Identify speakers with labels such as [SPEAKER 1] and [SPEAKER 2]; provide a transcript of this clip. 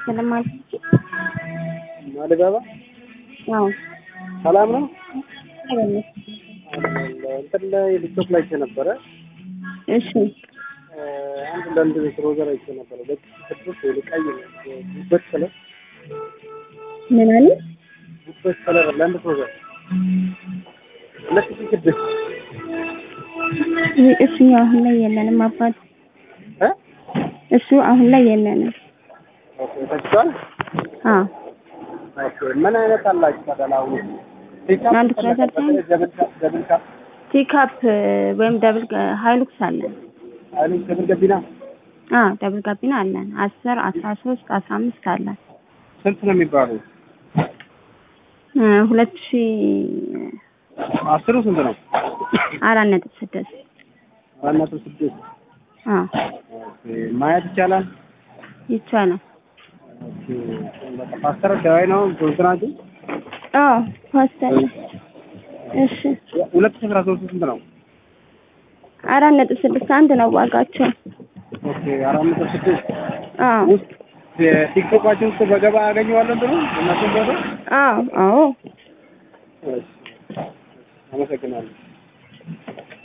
[SPEAKER 1] ስለማለት
[SPEAKER 2] ማለጋባ
[SPEAKER 1] ነው
[SPEAKER 2] ሰላም ነው
[SPEAKER 1] አይደለም
[SPEAKER 2] እንትን ላይ ቲክቶክ ላይ ነበር
[SPEAKER 1] እሺ
[SPEAKER 2] አንድ ለንድ ፕሮግራም አይቼ ነበር በትክክል ለቀይ ነው በትከለ
[SPEAKER 1] ምን አለ
[SPEAKER 2] በትከለ ለንድ ፕሮግራም ለትክክል
[SPEAKER 1] እሱ አሁን ላይ የለንም አባት
[SPEAKER 2] እ
[SPEAKER 1] እሱ አሁን ላይ የለንም
[SPEAKER 2] ኦኬ ተቻለ ኦኬ ምን አይነት አላችሁ ታዲያ
[SPEAKER 1] አንድ ትራንዛክሽን ፒክአፕ ወይም ደብል ሃይሉክስ አለን
[SPEAKER 2] ሃይሉክስ ደብል ገቢና
[SPEAKER 1] ደብል ገቢና አለን 10 13 15 አለን
[SPEAKER 2] ስንት ነው የሚባለው
[SPEAKER 1] 2000
[SPEAKER 2] 10 ስንት ነው
[SPEAKER 1] 4.6
[SPEAKER 2] 4.6 ኦኬ ማየት ይቻላል
[SPEAKER 1] ይቻላል
[SPEAKER 2] ኦኬ በቃ ፓስተር ዳይ ነው እንትናጂ
[SPEAKER 1] ፓስተር እሺ
[SPEAKER 2] 2013 ስንት ነው
[SPEAKER 1] 4.61 ነው ዋጋቸው
[SPEAKER 2] ኦኬ 4.6 ቲክቶካችን ውስጥ በገባ አገኘዋለሁ ብሎ እናንተ ቦዶ
[SPEAKER 1] አዎ
[SPEAKER 2] አመሰግናለሁ